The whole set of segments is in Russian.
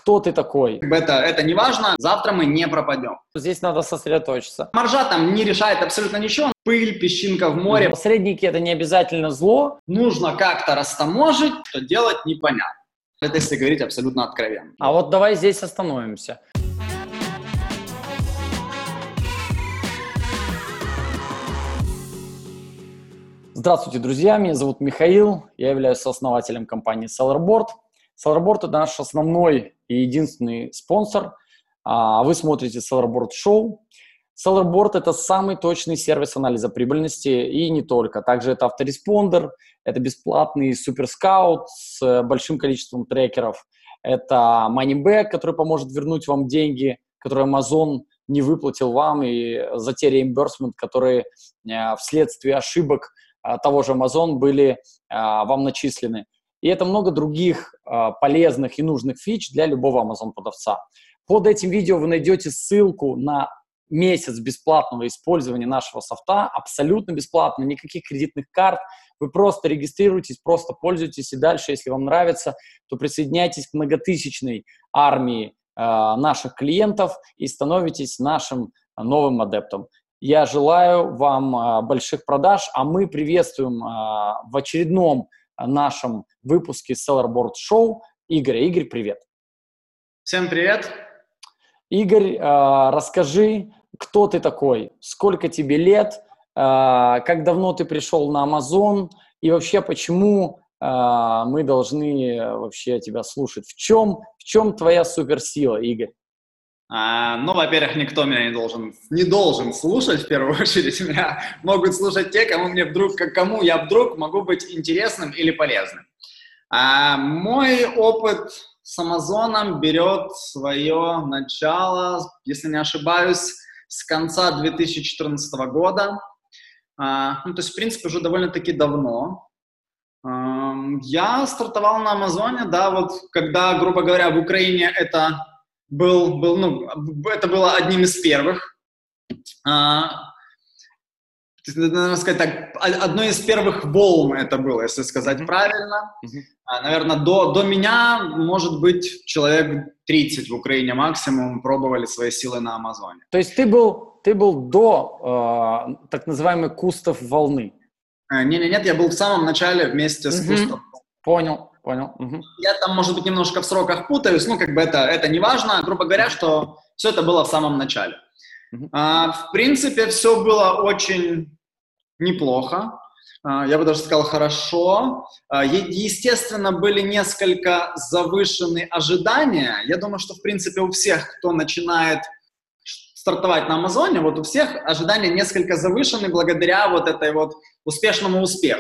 кто ты такой. Это не важно, завтра мы не пропадем. Здесь надо сосредоточиться. Маржа там не решает абсолютно ничего, пыль, песчинка в море. Посредники — это не обязательно зло. Нужно как-то растаможить, что делать непонятно. Это если говорить абсолютно откровенно. А вот давай здесь остановимся. Здравствуйте, друзья! Меня зовут Михаил, я являюсь сооснователем компании Sellerboard. Sellerboard — это наш основной и единственный спонсор. Вы смотрите Sellerboard Show. Sellerboard — это самый точный сервис анализа прибыльности и не только. Также это автореспондер, это бесплатный суперскаут с большим количеством трекеров. Это money-back, который поможет вернуть вам деньги, которые Amazon не выплатил вам, и за те reimbursement, которые вследствие ошибок того же Amazon были вам начислены. И это много других полезных и нужных фич для любого Amazon-продавца. Под этим видео вы найдете ссылку на месяц бесплатного использования нашего софта, абсолютно бесплатно, никаких кредитных карт. Вы просто регистрируйтесь, просто пользуйтесь, и дальше, если вам нравится, то присоединяйтесь к многотысячной армии наших клиентов и становитесь нашим новым адептом. Я желаю вам больших продаж, а мы приветствуем в очередном нашем выпуске Sellerboard Show Игоря. Игорь, привет. Всем привет. Игорь, расскажи, кто ты такой, сколько тебе лет, как давно ты пришел на Amazon и вообще почему мы должны вообще тебя слушать. В чем твоя суперсила, Игорь? Во-первых, никто меня не должен слушать, в первую очередь. Меня могут слушать те, кому я вдруг могу быть интересным или полезным. Мой опыт с Амазоном берет свое начало, если не ошибаюсь, с конца 2014 года. То есть, в принципе, уже довольно-таки давно. Я стартовал на Амазоне, да, вот когда, грубо говоря, в Украине это было одним из первых, наверное, сказать так, одной из первых волн это было, если сказать правильно. Наверное, до меня, может быть, человек 30 в Украине максимум пробовали свои силы на Амазоне. То есть ты был до так называемой кустов волны? Нет, я был в самом начале вместе с кустом. Понял. Я там, может быть, немножко в сроках путаюсь, это не важно. Грубо говоря, что все это было в самом начале. В принципе, все было очень неплохо. Я бы даже сказал, хорошо. Естественно, были несколько завышенные ожидания. Я думаю, что, в принципе, у всех, кто начинает стартовать на Амазоне, вот у всех ожидания несколько завышены благодаря вот этой вот успешному успеху.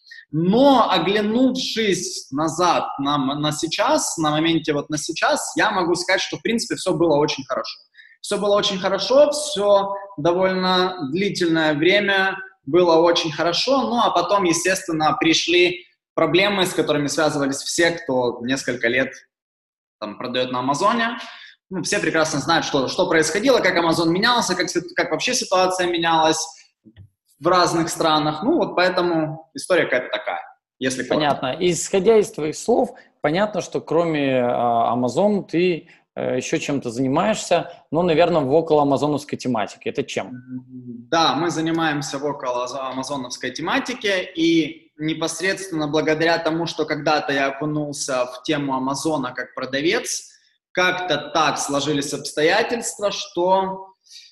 Но, оглянувшись назад на сейчас, на моменте вот на сейчас, я могу сказать, что, в принципе, все было очень хорошо. Все было очень хорошо, все довольно длительное время было очень хорошо, а потом, естественно, пришли проблемы, с которыми связывались все, кто несколько лет там продает на Амазоне. Все прекрасно знают, что происходило, как Амазон менялся, как вообще ситуация менялась в разных странах. Поэтому история какая-то такая, если понятно. Исходя из твоих слов, понятно, что кроме Amazon ты еще чем-то занимаешься, но, наверное, в около амазоновской тематике. Это чем? Да, мы занимаемся в около амазоновской тематике, и непосредственно благодаря тому, что когда-то я окунулся в тему Амазона как продавец, как-то так сложились обстоятельства, что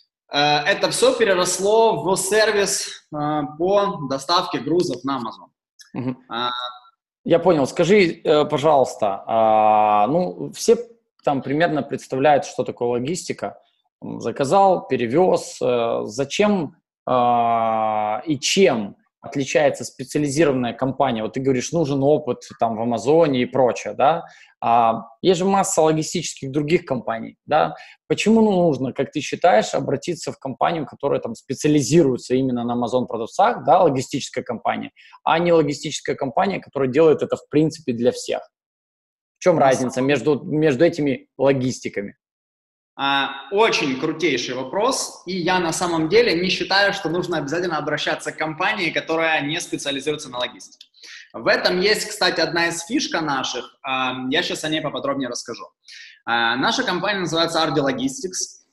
это все переросло в сервис по доставке грузов на Amazon. Я понял. Скажи, пожалуйста, все там примерно представляют, что такое логистика. Заказал, перевез. Зачем и чем отличается специализированная компания? Вот ты говоришь, нужен опыт там в Амазоне и прочее, да? Есть же масса логистических других компаний, да? Почему нужно, как ты считаешь, обратиться в компанию, которая там специализируется именно на Amazon-продавцах, да, логистическая компания, а не логистическая компания, которая делает это в принципе для всех? В чем разница между этими логистиками? Очень крутейший вопрос, и я на самом деле не считаю, что нужно обязательно обращаться к компании, которая не специализируется на логистике. В этом есть, кстати, одна из фишек наших, я сейчас о ней поподробнее расскажу. Наша компания называется RD Logistics.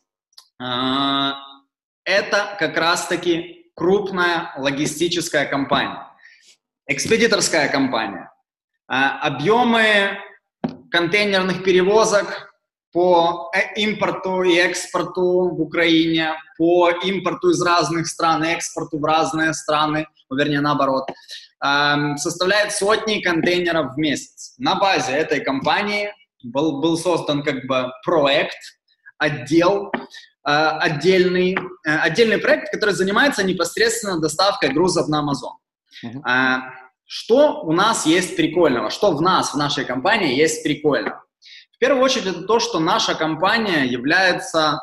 Это как раз-таки крупная логистическая компания, экспедиторская компания. Объемы контейнерных перевозок по импорту и экспорту в Украине, по импорту из разных стран и экспорту в разные страны, вернее наоборот, составляет сотни контейнеров в месяц. На базе этой компании был создан как бы проект, отдельный проект, который занимается непосредственно доставкой грузов на Amazon. Что у нас есть прикольного? Что в нашей компании есть прикольного? В первую очередь это то, что наша компания является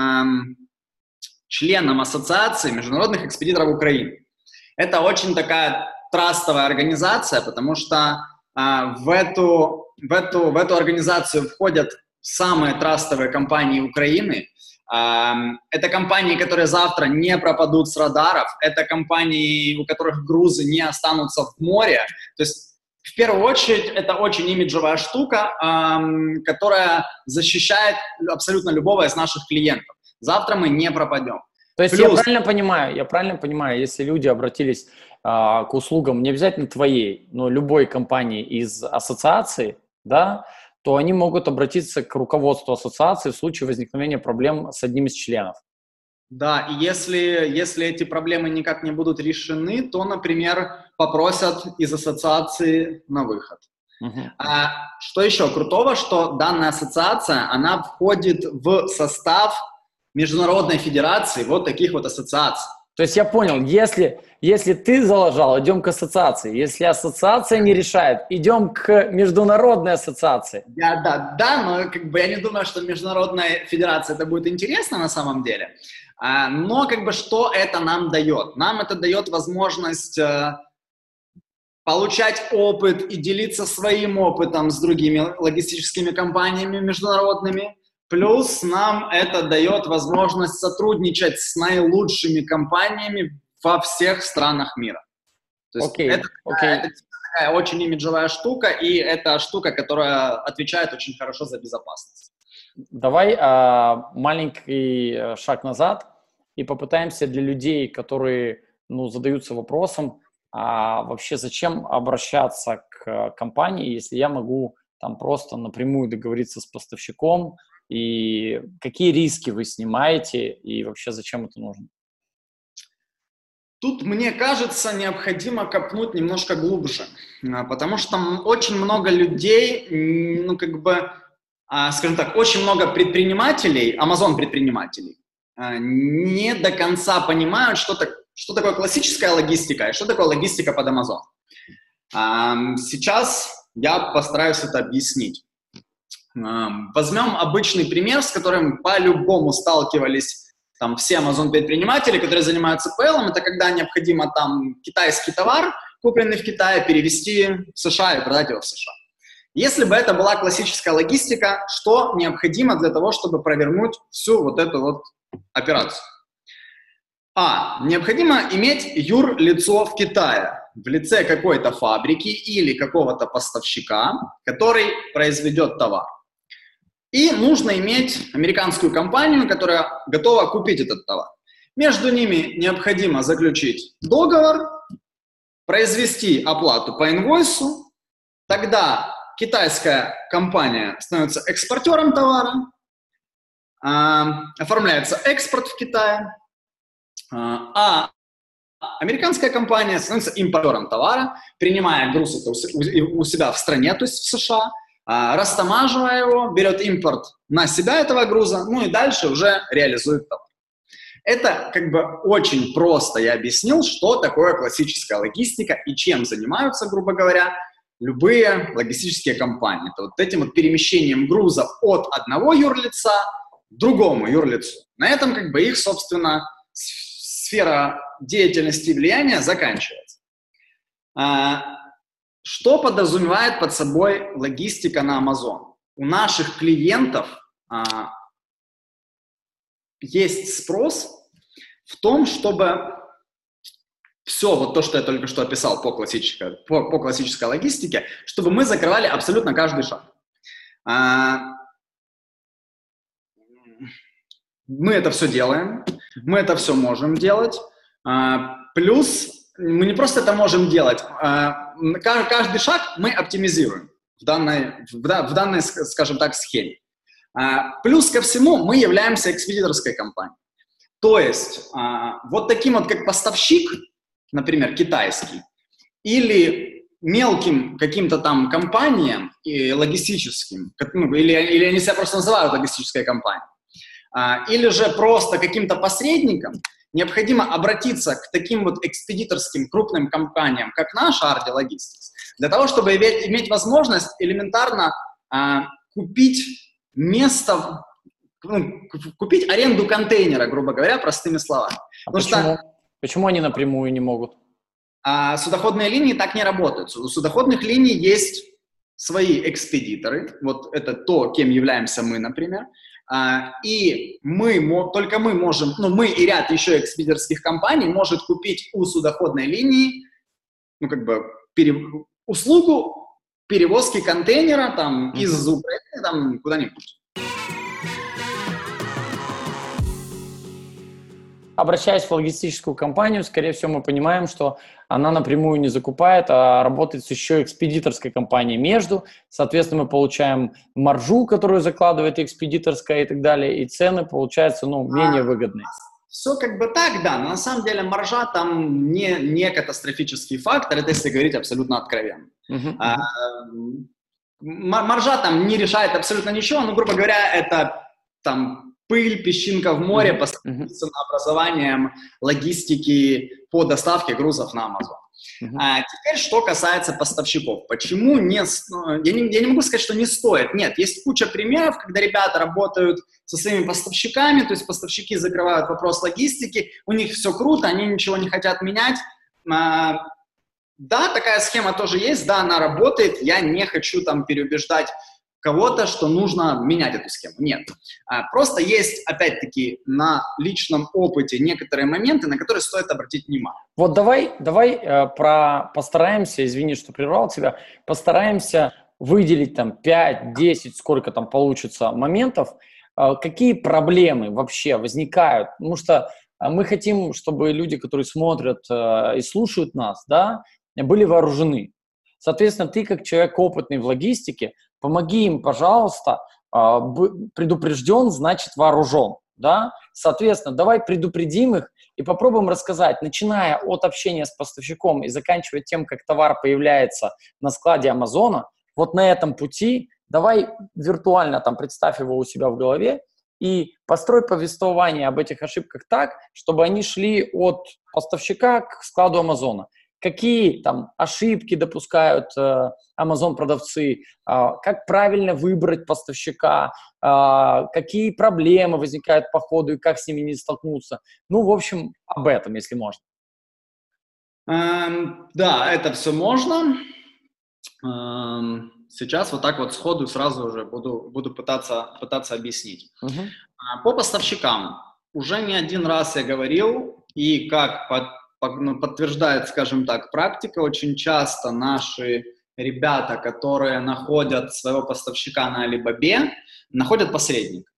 членом Ассоциации международных экспедиторов Украины. Это очень такая трастовая организация, потому что в эту организацию входят самые трастовые компании Украины. Это компании, которые завтра не пропадут с радаров, это компании, у которых грузы не останутся в море. То есть, в первую очередь, это очень имиджевая штука, которая защищает абсолютно любого из наших клиентов. Завтра мы не пропадем. То есть я правильно понимаю, если люди обратились к услугам не обязательно твоей, но любой компании из ассоциации, да, то они могут обратиться к руководству ассоциации в случае возникновения проблем с одним из членов. Да, и если эти проблемы никак не будут решены, то, например, попросят из ассоциации на выход. Что еще крутого, что данная ассоциация, она входит в состав Международной Федерации вот таких вот ассоциаций. То есть я понял, если ты залажал, идем к ассоциации. Если ассоциация не решает, идем к международной ассоциации. Да, но как бы я не думаю, что Международная Федерация это будет интересно на самом деле. Но как бы что это нам дает? Нам это дает возможность получать опыт и делиться своим опытом с другими логистическими компаниями международными. Плюс нам это дает возможность сотрудничать с наилучшими компаниями во всех странах мира. То есть это такая очень имиджевая штука, и это штука, которая отвечает очень хорошо за безопасность. Давай маленький шаг назад и попытаемся для людей, которые задаются вопросом, а вообще зачем обращаться к компании, если я могу там просто напрямую договориться с поставщиком, и какие риски вы снимаете, и вообще зачем это нужно? Тут, мне кажется, необходимо копнуть немножко глубже, потому что очень много людей, скажем так, очень много предпринимателей, Amazon-предпринимателей, не до конца понимают, что такое классическая логистика и что такое логистика под Amazon. Сейчас я постараюсь это объяснить. Возьмем обычный пример, с которым по-любому сталкивались там все Amazon-предприниматели, которые занимаются PL, это когда необходимо там китайский товар, купленный в Китае, перевести в США и продать его в США. Если бы это была классическая логистика, что необходимо для того, чтобы провернуть всю вот эту вот операцию? Необходимо иметь юрлицо в Китае, в лице какой-то фабрики или какого-то поставщика, который произведет товар. И нужно иметь американскую компанию, которая готова купить этот товар. Между ними необходимо заключить договор, произвести оплату по инвойсу, тогда китайская компания становится экспортером товара, оформляется экспорт в Китае, а американская компания становится импортером товара, принимая груз у себя в стране, то есть в США, растамаживая его, берет импорт на себя этого груза, и дальше уже реализует товар. Это как бы очень просто я объяснил, что такое классическая логистика и чем занимаются, грубо говоря, любые логистические компании. Это вот этим вот перемещением грузов от одного юрлица к другому юрлицу. На этом как бы их, собственно, сфера деятельности и влияния заканчивается. Что подразумевает под собой логистика на Amazon? У наших клиентов есть спрос в том, чтобы все вот то, что я только что описал по классической логистике, чтобы мы закрывали абсолютно каждый шаг. мы это все делаем, мы это все можем делать. Плюс мы не просто это можем делать, каждый шаг мы оптимизируем в данной, скажем так, схеме. Плюс ко всему мы являемся экспедиторской компанией. То есть вот таким вот, как поставщик, например, китайский, или мелким каким-то там компаниям и логистическим, или они себя просто называют логистической компанией, или же просто каким-то посредникам, необходимо обратиться к таким вот экспедиторским крупным компаниям, как наша Ardi Logistics, для того, чтобы иметь возможность элементарно купить место, купить аренду контейнера, грубо говоря, простыми словами. Почему они напрямую не могут? Судоходные линии так не работают. У судоходных линий есть свои экспедиторы, вот это то, кем являемся мы, например, и только мы можем, мы и ряд еще экспедиторских компаний может купить у судоходной линии, услугу перевозки контейнера там из Украины там куда-нибудь. Обращаясь в логистическую компанию, скорее всего, мы понимаем, что она напрямую не закупает, а работает с еще экспедиторской компанией между. Соответственно, мы получаем маржу, которую закладывает экспедиторская и так далее, и цены получаются менее выгодные. Все так, да, но на самом деле маржа там не катастрофический фактор, это если говорить абсолютно откровенно. Маржа там не решает абсолютно ничего, грубо говоря, это там пыль, песчинка в море по ценообразованием логистики по доставке грузов на Amazon. Теперь, что касается поставщиков. Почему я не могу сказать, что не стоит. Нет, есть куча примеров, когда ребята работают со своими поставщиками, то есть поставщики закрывают вопрос логистики, у них все круто, они ничего не хотят менять. Да, такая схема тоже есть, да, она работает, я не хочу там переубеждать кого-то, что нужно менять эту схему. Нет. Просто есть, опять-таки, на личном опыте некоторые моменты, на которые стоит обратить внимание. Вот давай постараемся, извини, что прервал тебя, постараемся выделить там 5-10, сколько там получится моментов, какие проблемы вообще возникают, потому что мы хотим, чтобы люди, которые смотрят и слушают нас, да, были вооружены. Соответственно, ты как человек опытный в логистике, помоги им, пожалуйста, предупрежден, значит вооружен, да? Соответственно, давай предупредим их и попробуем рассказать, начиная от общения с поставщиком и заканчивая тем, как товар появляется на складе Амазона, вот на этом пути давай виртуально там представь его у себя в голове и построй повествование об этих ошибках так, чтобы они шли от поставщика к складу Амазона. Какие там ошибки допускают Amazon-продавцы, как правильно выбрать поставщика, какие проблемы возникают по ходу и как с ними не столкнуться. В общем, об этом, если можно. Да, это все можно. Сейчас вот так вот сходу сразу уже буду пытаться объяснить. По поставщикам уже не один раз я говорил, и как подтверждает, скажем так, практика, очень часто наши ребята, которые находят своего поставщика на Alibaba, находят посредника.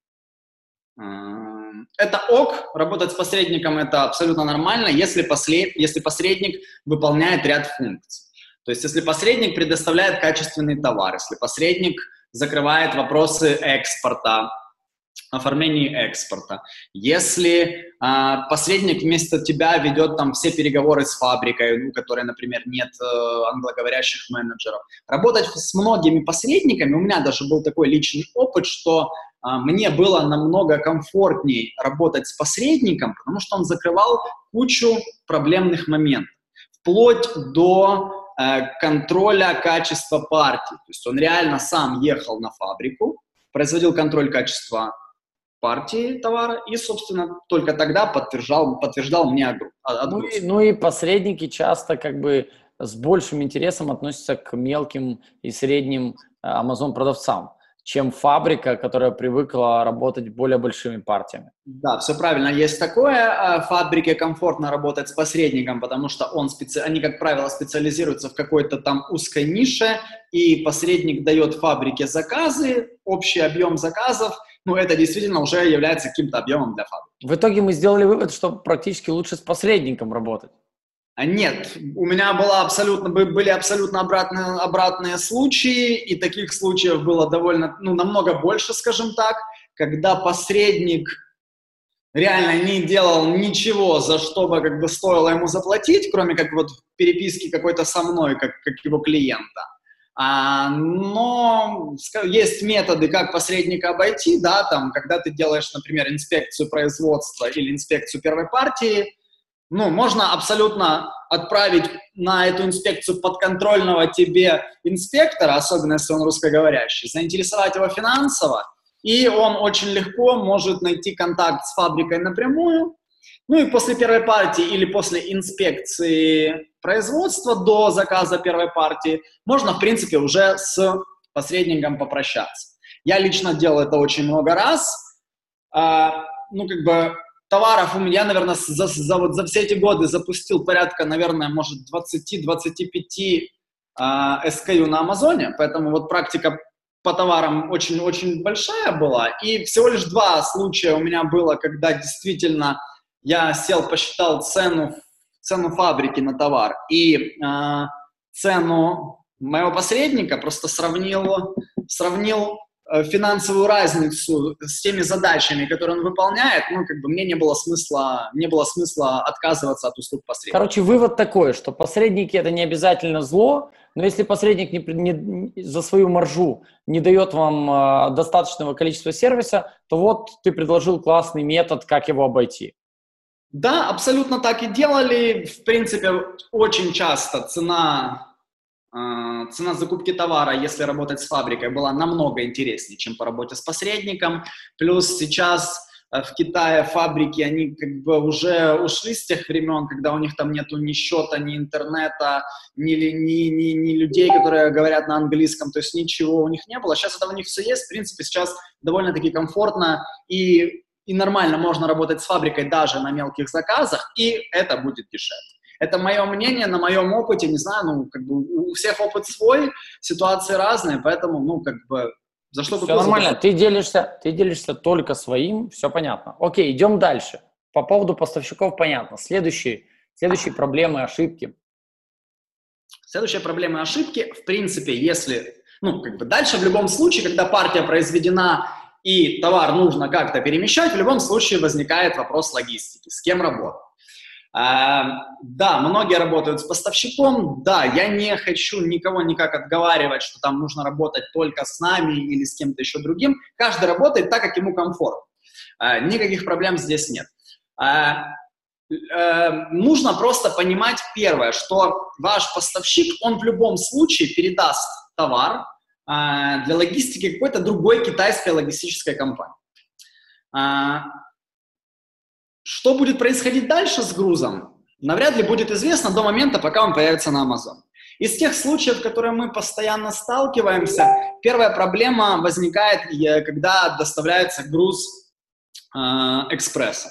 Это ок, работать с посредником это абсолютно нормально, если посредник выполняет ряд функций. То есть, если посредник предоставляет качественный товар, если посредник закрывает вопросы экспорта, оформлении экспорта. Если посредник вместо тебя ведет там все переговоры с фабрикой, у которой, например, нет англоговорящих менеджеров. Работать с многими посредниками, у меня даже был такой личный опыт, что мне было намного комфортнее работать с посредником, потому что он закрывал кучу проблемных моментов, вплоть до контроля качества партии. То есть он реально сам ехал на фабрику, производил контроль качества партии товара и, собственно, только тогда подтверждал мне отгрузку. И посредники часто с большим интересом относятся к мелким и средним Amazon-продавцам, чем фабрика, которая привыкла работать более большими партиями. Да, все правильно. Есть такое. Фабрике комфортно работать с посредником, потому что они, как правило, специализируются в какой-то там узкой нише, и посредник дает фабрике заказы, общий объем заказов, ну, это действительно уже является каким-то объемом для фабрики. В итоге мы сделали вывод, что практически лучше с посредником работать. Нет, у меня были абсолютно обратные случаи, и таких случаев было намного больше, скажем так, когда посредник реально не делал ничего, за что бы как бы стоило ему заплатить, кроме как вот переписки какой-то со мной, как его клиента. Но есть методы, как посредника обойти, да, там, когда ты делаешь, например, инспекцию производства или инспекцию первой партии, ну, можно абсолютно отправить на эту инспекцию подконтрольного тебе инспектора, особенно если он русскоговорящий, заинтересовать его финансово, и он очень легко может найти контакт с фабрикой напрямую. Ну и после первой партии или после инспекции производства до заказа первой партии можно, в принципе, уже с посредником попрощаться. Я лично делал это очень много раз. Товаров у меня, наверное, за все эти годы запустил порядка, наверное, может, 20-25 SKU на Амазоне, поэтому вот практика по товарам очень-очень большая была, и всего лишь 2 случая у меня было, когда действительно я сел, посчитал цену фабрики на товар и цену моего посредника, просто сравнил финансовую разницу с теми задачами, которые он выполняет, ну, как бы мне не было смысла отказываться от услуг посредника. Короче, вывод такой, что посредники – это не обязательно зло, но если посредник за свою маржу не дает вам достаточного количества сервиса, то вот ты предложил классный метод, как его обойти. Да, абсолютно так и делали. В принципе, очень часто цена закупки товара, если работать с фабрикой, была намного интереснее, чем по работе с посредником. Плюс сейчас в Китае фабрики, они как бы уже ушли с тех времен, когда у них там нету ни счета, ни интернета, ни людей, которые говорят на английском, то есть ничего у них не было. Сейчас это у них все есть. В принципе, сейчас довольно-таки комфортно и нормально можно работать с фабрикой даже на мелких заказах, и это будет дешевле. Это мое мнение, на моем опыте, не знаю, ну, как бы у всех опыт свой, ситуации разные, поэтому, ну, как бы, за что... Все нормально, ты делишься только своим, все понятно. Окей, идем дальше. По поводу поставщиков понятно. Следующие проблемы, ошибки. Следующая проблема и ошибки, в принципе, если, ну, как бы дальше в любом случае, когда партия произведена и товар нужно как-то перемещать, в любом случае возникает вопрос логистики, с кем работать. Да, многие работают с поставщиком, да, я не хочу никого никак отговаривать, что там нужно работать только с нами или с кем-то еще другим. Каждый работает так, как ему комфортно. Никаких проблем здесь нет. Нужно просто понимать первое, что ваш поставщик, он в любом случае передаст товар для логистики какой-то другой китайской логистической компании. Что будет происходить дальше с грузом, навряд ли будет известно до момента, пока он появится на Amazon. Из тех случаев, с которыми мы постоянно сталкиваемся, первая проблема возникает, когда доставляется груз экспрессом.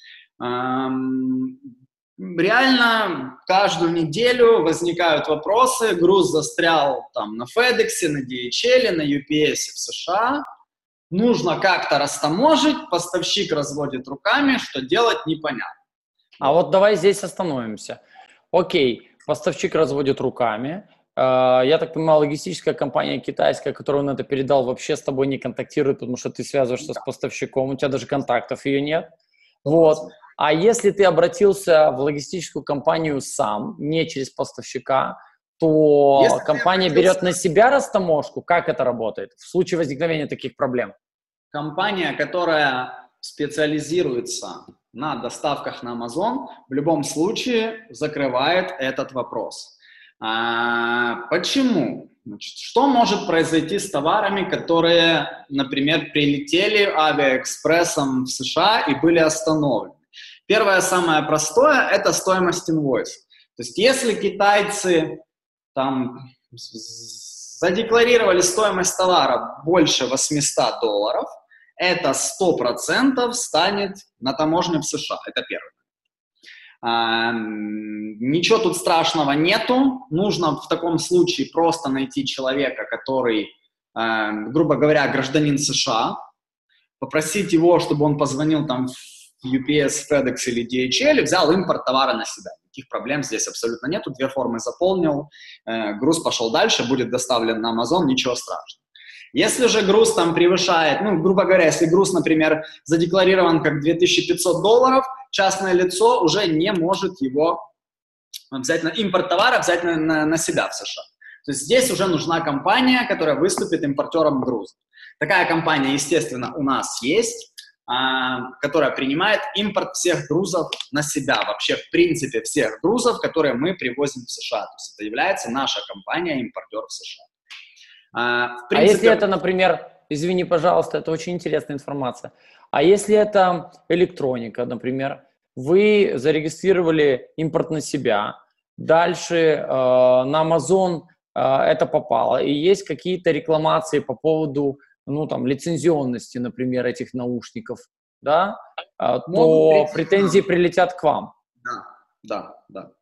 Реально каждую неделю возникают вопросы, груз застрял там на FedEx, на DHL, на UPS в США. Нужно как-то растаможить, поставщик разводит руками, что делать непонятно. А вот давай здесь остановимся. Окей, поставщик разводит руками. Я так понимаю, логистическая компания китайская, которую он это передал, вообще с тобой не контактирует, потому что ты связываешься с поставщиком, у тебя даже контактов ее нет. Вот. А если ты обратился в логистическую компанию сам, не через поставщика, то если компания берет на себя растаможку. Как это работает в случае возникновения таких проблем? Компания, которая специализируется на доставках на Amazon, в любом случае закрывает этот вопрос. Почему? Значит, что может произойти с товарами, которые, например, прилетели авиаэкспрессом в США и были остановлены? Первое, самое простое, это стоимость инвойса. То есть если китайцы там задекларировали стоимость товара больше $800, это 100% станет на таможне в США. Это первое. Ничего тут страшного нету. Нужно в таком случае просто найти человека, который, грубо говоря, гражданин США, попросить его, чтобы он позвонил там в UPS, FedEx или DHL и взял импорт товара на себя. Никаких проблем здесь абсолютно нету. 2 формы заполнил, груз пошел дальше, будет доставлен на Amazon, ничего страшного. Если же груз там превышает, ну, грубо говоря, если груз, например, задекларирован как $2500, частное лицо уже не может его взять импорт товара взять на себя в США. То есть здесь уже нужна компания, которая выступит импортером груза. Такая компания, естественно, у нас есть, которая принимает импорт всех грузов на себя. Вообще, в принципе, всех грузов, которые мы привозим в США. То есть это является наша компания-импортер в США. В принципе, а если это, например, извини, пожалуйста, это очень интересная информация. А если это электроника, например, вы зарегистрировали импорт на себя, дальше на Amazon это попало, и есть какие-то рекламации по поводу, ну, там, лицензионности, например, этих наушников, да, то претензии прилетят к вам. Да.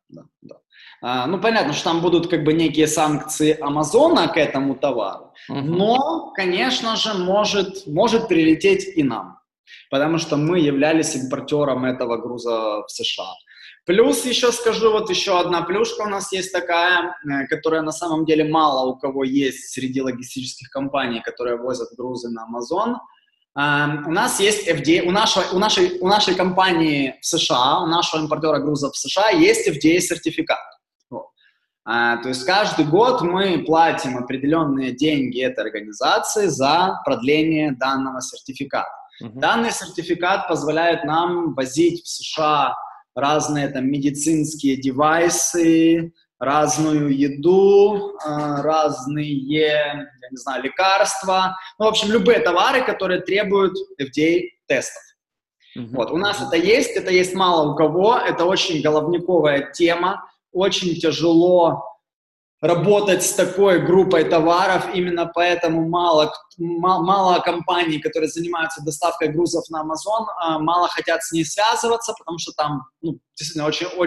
Ну, понятно, что там будут как бы некие санкции Амазона к этому товару, но, конечно же, может прилететь и нам, потому что мы являлись импортером этого груза в США. Плюс еще скажу, вот еще одна плюшка у нас есть такая, которая на самом деле мало у кого есть среди логистических компаний, которые возят грузы на Amazon. У нас есть FDA, у нашей компании в США, у нашего импортера грузов в США есть FDA-сертификат. Вот. То есть каждый год мы платим определенные деньги этой организации за продление данного сертификата. Данный сертификат позволяет нам возить в США разные там медицинские девайсы, разную еду, разные, я не знаю, лекарства. Ну, в общем, любые товары, которые требуют FDA-тестов. Вот, у нас это есть мало у кого, это очень головниковая тема, очень тяжело работать с такой группой товаров, именно поэтому мало компаний, которые занимаются доставкой грузов на Amazon, мало хотят с ней связываться, потому что там, ну, действительно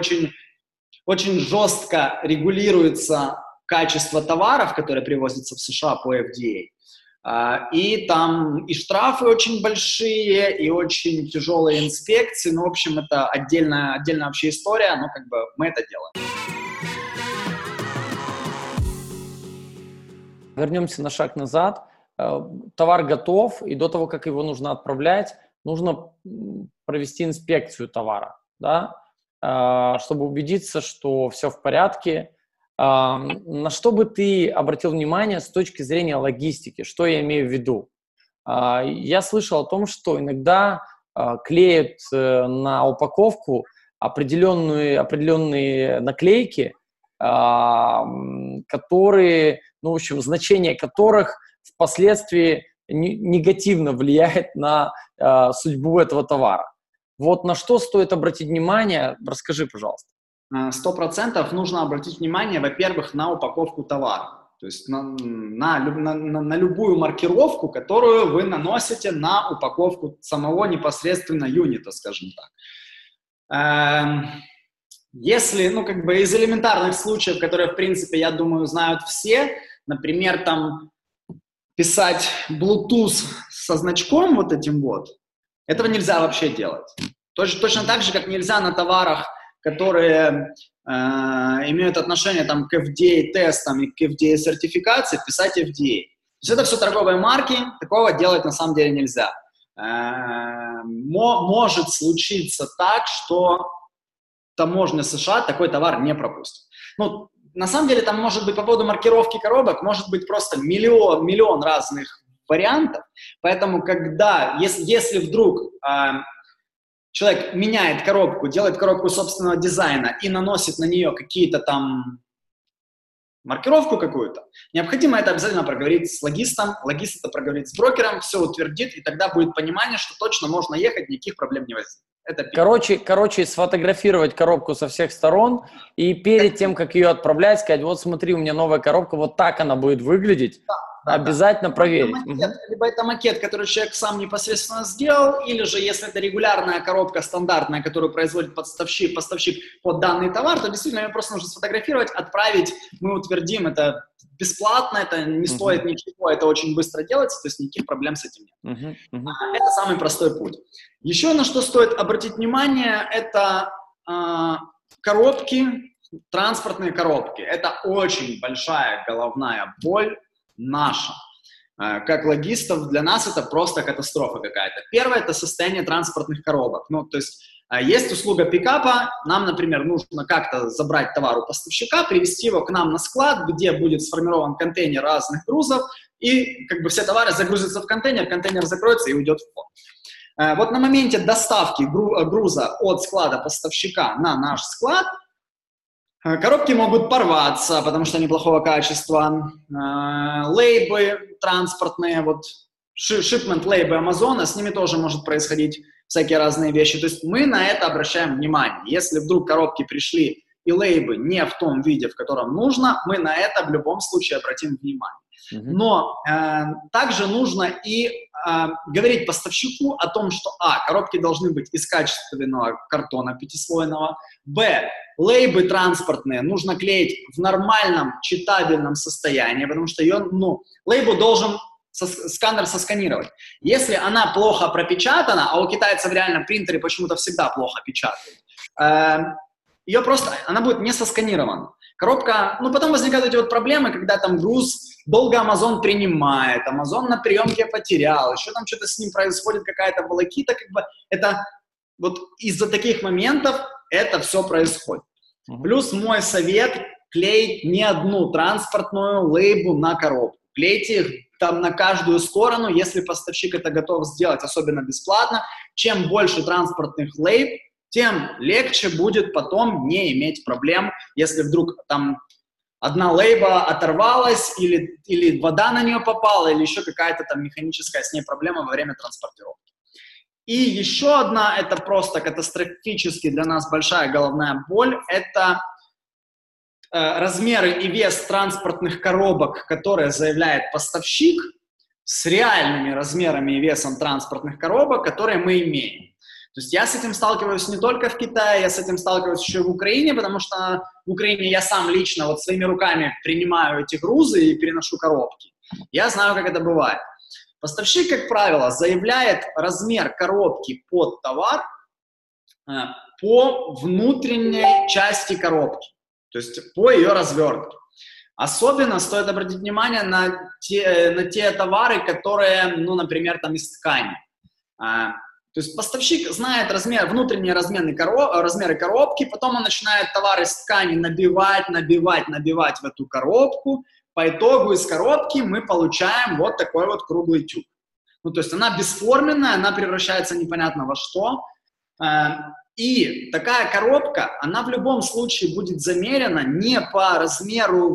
очень жестко регулируется качество товаров, которые привозятся в США по FDA. И там и штрафы очень большие, и очень тяжелые инспекции. Ну, в общем, это отдельная вообще история, но как бы мы это делаем. Вернемся на шаг назад. Товар готов, и до того, как его нужно отправлять, нужно провести инспекцию товара, да? Чтобы убедиться, что все в порядке. На что бы ты обратил внимание с точки зрения логистики? Что я имею в виду? Я слышал о том, что иногда клеят на упаковку определенные наклейки, которые, ну, в общем, значение которых впоследствии негативно влияет на судьбу этого товара. Вот на что стоит обратить внимание? Расскажи, пожалуйста. 100% нужно обратить внимание, во-первых, на упаковку товара. То есть на любую маркировку, которую вы наносите на упаковку самого непосредственно юнита, скажем так. Если, ну, как бы из элементарных случаев, которые, в принципе, я думаю, знают все, например, там писать Bluetooth со значком вот этим вот, этого нельзя вообще делать. Точно так же, как нельзя на товарах, которые имеют отношение там, к FDA-тестам и к FDA-сертификации, писать FDA. То есть это все торговые марки, такого делать на самом деле нельзя. Может случиться так, что таможня США такой товар не пропустит. Ну, на самом деле там может быть по поводу маркировки коробок, может быть просто миллион разных вариантов. Поэтому если вдруг человек меняет коробку, делает коробку собственного дизайна и наносит на нее какие-то там маркировку какую-то, необходимо это обязательно проговорить с логистом, логист это проговорит с брокером, все утвердит, и тогда будет понимание, что точно можно ехать, никаких проблем не возникнет. Это короче, сфотографировать коробку со всех сторон и перед тем, как ее отправлять, сказать, вот смотри, у меня новая коробка, вот так она будет выглядеть. Обязательно проверить. Либо это макет, который человек сам непосредственно сделал, или же если это регулярная коробка стандартная, которую производит поставщик под данный товар, то действительно ее просто нужно сфотографировать, отправить, мы утвердим, это бесплатно, это не стоит ничего, это очень быстро делается, то есть никаких проблем с этим нет. Это самый простой путь. Еще на что стоит обратить внимание, это коробки, транспортные коробки. Это очень большая головная боль наша. Как логистов для нас это просто катастрофа какая-то. Первое – это состояние транспортных коробок. Ну, то есть есть услуга пикапа, нам, например, нужно как-то забрать товар у поставщика, привезти его к нам на склад, где будет сформирован контейнер разных грузов, и как бы все товары загрузятся в контейнер закроется и уйдет в пort. Вот на моменте доставки груза от склада поставщика на наш склад коробки могут порваться, потому что они плохого качества. Лейбы транспортные, вот шипмент лейбы Амазона, с ними тоже может происходить всякие разные вещи. То есть мы на это обращаем внимание. Если вдруг коробки пришли и лейбы не в том виде, в котором нужно, мы на это в любом случае обратим внимание. Но также нужно и говорить поставщику о том, что коробки должны быть из качественного картона пятислойного, лейбы транспортные нужно клеить в нормальном читабельном состоянии, потому что лейбу должен сканер сосканировать. Если она плохо пропечатана, а у китайцев реально принтеры почему-то всегда плохо печатают, она будет не сосканирована. Коробка, потом возникают эти вот проблемы, когда там груз долго Amazon принимает, Amazon на приемке потерял, еще там что-то с ним происходит, какая-то волокита, это вот из-за таких моментов это все происходит. Плюс мой совет – клеить не одну транспортную лейбу на коробку. Клейте их там на каждую сторону, если поставщик это готов сделать, особенно бесплатно. Чем больше транспортных лейб, тем легче будет потом не иметь проблем, если вдруг там одна лейба оторвалась, или вода на нее попала, или еще какая-то там механическая с ней проблема во время транспортировки. И еще одна, это просто катастрофически для нас большая головная боль, это размеры и вес транспортных коробок, которые заявляет поставщик, с реальными размерами и весом транспортных коробок, которые мы имеем. То есть я с этим сталкиваюсь не только в Китае, я с этим сталкиваюсь еще и в Украине, потому что в Украине я сам лично вот своими руками принимаю эти грузы и переношу коробки. Я знаю, как это бывает. Поставщик, как правило, заявляет размер коробки под товар по внутренней части коробки, то есть по ее развертке. Особенно стоит обратить внимание на те товары, которые, например, там из ткани. То есть поставщик знает внутренние размеры коробки, потом он начинает товар из ткани набивать в эту коробку. По итогу из коробки мы получаем вот такой вот круглый тюб. То есть она бесформенная, она превращается непонятно во что. И такая коробка, она в любом случае будет замерена не по размеру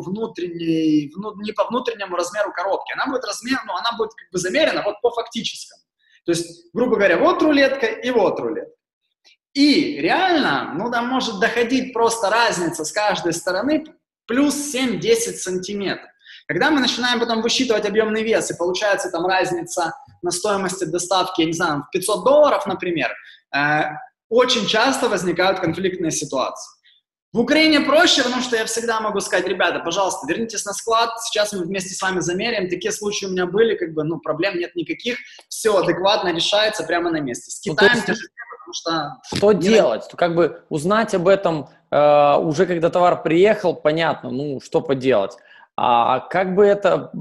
не по внутреннему размеру коробки. Она будет замерена вот по фактическому. То есть, грубо говоря, вот рулетка и вот рулетка. И реально, там может доходить просто разница с каждой стороны плюс 7-10 сантиметров. Когда мы начинаем потом высчитывать объемный вес, и получается там разница на стоимости доставки, я не знаю, в $500, например, очень часто возникают конфликтные ситуации. В Украине проще, потому что я всегда могу сказать: ребята, пожалуйста, вернитесь на склад, сейчас мы вместе с вами замеряем. Такие случаи у меня были, проблем нет никаких, все адекватно решается прямо на месте. С Китаем тяжелее, потому что... Что делать? Узнать об этом уже когда товар приехал, понятно, что поделать. А как бы это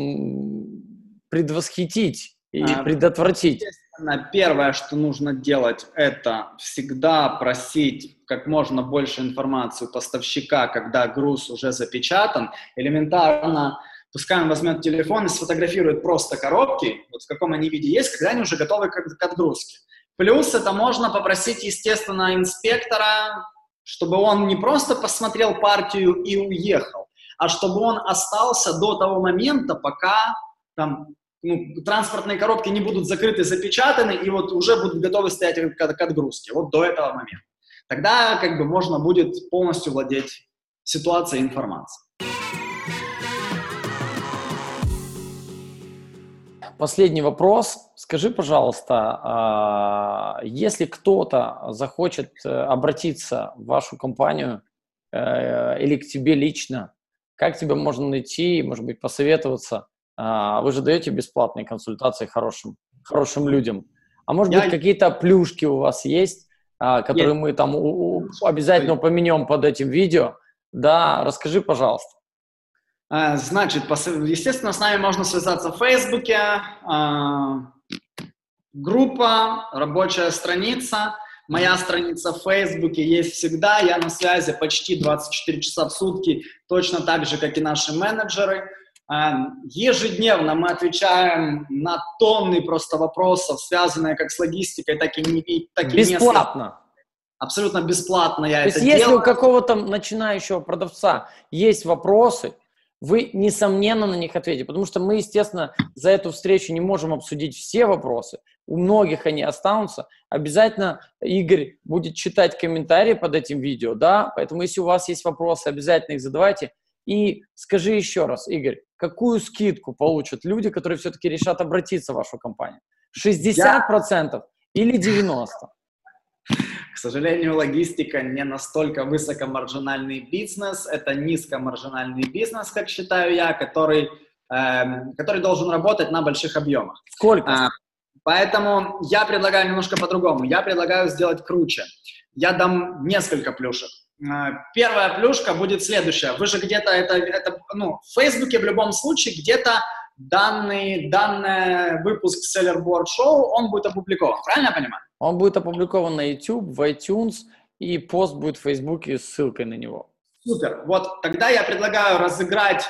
предвосхитить и предотвратить? Первое, что нужно делать, это всегда просить как можно больше информации у поставщика, когда груз уже запечатан. Элементарно, пускай он возьмет телефон и сфотографирует просто коробки, вот в каком они виде есть, когда они уже готовы к отгрузке. Плюс это можно попросить, естественно, инспектора, чтобы он не просто посмотрел партию и уехал, а чтобы он остался до того момента, пока транспортные коробки не будут закрыты, запечатаны, и вот уже будут готовы стоять к отгрузке. Вот до этого момента. Тогда можно будет полностью владеть ситуацией и информацией. Последний вопрос. Скажи, пожалуйста, если кто-то захочет обратиться в вашу компанию или к тебе лично, как тебя можно найти, может быть, посоветоваться? Вы же даете бесплатные консультации хорошим людям. А может быть, какие-то плюшки у вас есть, которые мы там обязательно упомянем под этим видео? Да, расскажи, пожалуйста. Значит, естественно, с нами можно связаться в Фейсбуке, группа, рабочая страница. Моя страница в Фейсбуке есть всегда, я на связи почти 24 часа в сутки, точно так же, как и наши менеджеры. Ежедневно мы отвечаем на тонны просто вопросов, связанные как с логистикой, так и бесплатно. Абсолютно бесплатно я это делаю. То есть если у какого-то начинающего продавца есть вопросы, вы, несомненно, на них ответите, потому что мы, естественно, за эту встречу не можем обсудить все вопросы, у многих они останутся. Обязательно Игорь будет читать комментарии под этим видео, да, поэтому если у вас есть вопросы, обязательно их задавайте. И скажи еще раз, Игорь, какую скидку получат люди, которые все-таки решат обратиться в вашу компанию? 60% или 90%? К сожалению, логистика не настолько высокомаржинальный бизнес, это низкомаржинальный бизнес, как считаю я, который должен работать на больших объемах. Сколько? Поэтому я предлагаю немножко по-другому. Я предлагаю сделать круче. Я дам несколько плюшек. Первая плюшка будет следующая. Вы же где-то в Фейсбуке в любом случае где-то данный выпуск Seller Board Show, он будет опубликован. Правильно я понимаю? Он будет опубликован на YouTube, в iTunes, и пост будет в Фейсбуке с ссылкой на него. Супер. Вот тогда я предлагаю разыграть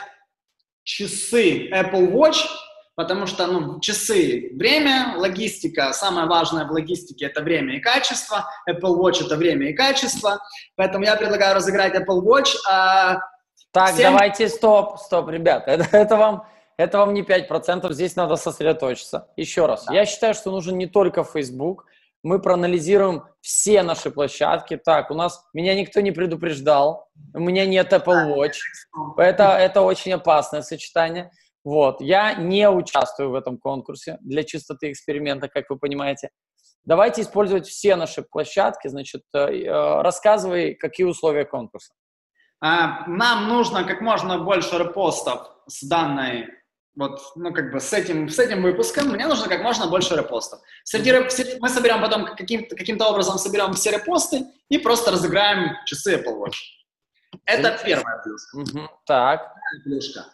часы Apple Watch, потому что, часы – время, логистика, самое важное в логистике – это время и качество, Apple Watch – это время и качество, поэтому я предлагаю разыграть Apple Watch. Так, давайте, стоп, ребят, это вам не 5%, здесь надо сосредоточиться. Еще раз, я считаю, что нужен не только Facebook, мы проанализируем все наши площадки. Так, меня никто не предупреждал, у меня нет Apple Watch, это очень опасное сочетание. Вот, я не участвую в этом конкурсе для чистоты эксперимента, как вы понимаете. Давайте использовать все наши площадки, значит, рассказывай, какие условия конкурса. Нам нужно как можно больше репостов с данной, с этим выпуском, мне нужно как можно больше репостов. Мы соберем потом, каким-то образом соберем все репосты и просто разыграем часы Apple Watch. Это первая плюшка. Так. Плюшка.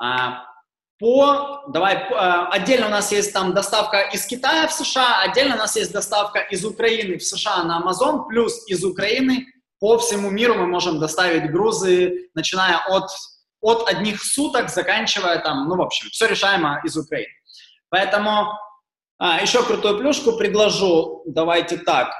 Отдельно у нас есть там доставка из Китая в США, отдельно у нас есть доставка из Украины в США на Amazon, плюс из Украины по всему миру мы можем доставить грузы, начиная от одних суток, заканчивая там, все решаемо из Украины. Поэтому еще крутую плюшку предложу, давайте так,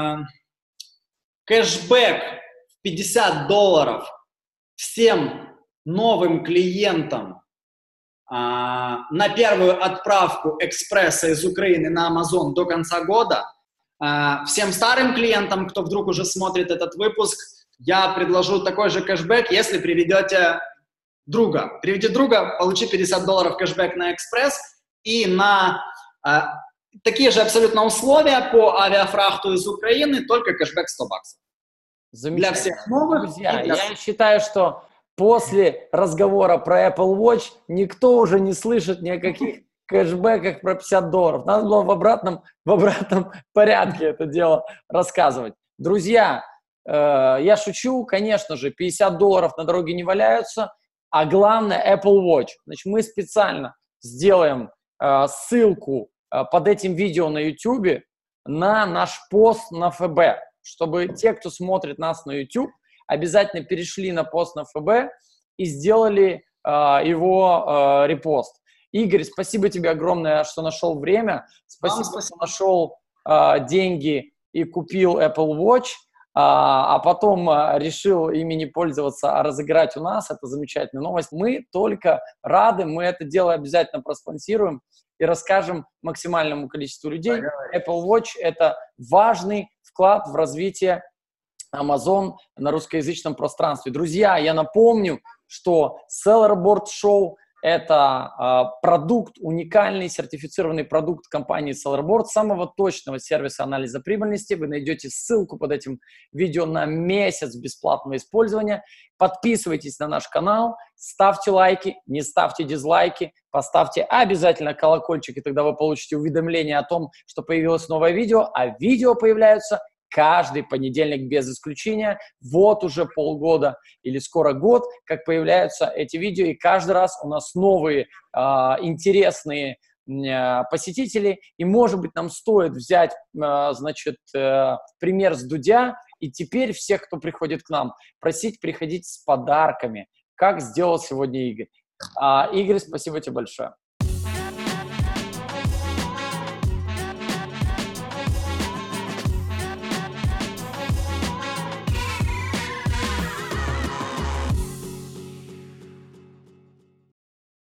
кэшбэк в $50 всем новым клиентам на первую отправку экспресса из Украины на Amazon до конца года. Всем старым клиентам, кто вдруг уже смотрит этот выпуск, я предложу такой же кэшбэк, если приведете друга. Приведи друга, получи $50 кэшбэк на экспресс и на такие же абсолютно условия по авиафрахту из Украины, только кэшбэк $100. Для всех новых. Друзья, я считаю, что после разговора про Apple Watch никто уже не слышит ни о каких кэшбэках про $50. Надо было в обратном порядке это дело рассказывать. Друзья, я шучу, конечно же, $50 на дороге не валяются, а главное Apple Watch. Значит, мы специально сделаем ссылку под этим видео на YouTube на наш пост на ФБ, чтобы те, кто смотрит нас на YouTube, обязательно перешли на пост на ФБ и сделали его репост. Игорь, спасибо тебе огромное, что нашел время. Спасибо, что нашел деньги и купил Apple Watch, а потом решил ими не пользоваться, а разыграть у нас. Это замечательная новость. Мы только рады, мы это дело обязательно проспонсируем и расскажем максимальному количеству людей. Apple Watch – это важный вклад в развитие Amazon на русскоязычном пространстве. Друзья, я напомню, что Seller Board Show Это продукт, уникальный сертифицированный продукт компании SellerBoard, самого точного сервиса анализа прибыльности. Вы найдете ссылку под этим видео на месяц бесплатного использования. Подписывайтесь на наш канал, ставьте лайки, не ставьте дизлайки, поставьте обязательно колокольчик, и тогда вы получите уведомление о том, что появилось новое видео, а видео появляются каждый понедельник без исключения. Вот уже полгода или скоро год, как появляются эти видео, и каждый раз у нас новые интересные посетители, и, может быть, нам стоит взять, значит, пример с Дудя, и теперь всех, кто приходит к нам, просить приходить с подарками, как сделал сегодня Игорь. Игорь, спасибо тебе большое.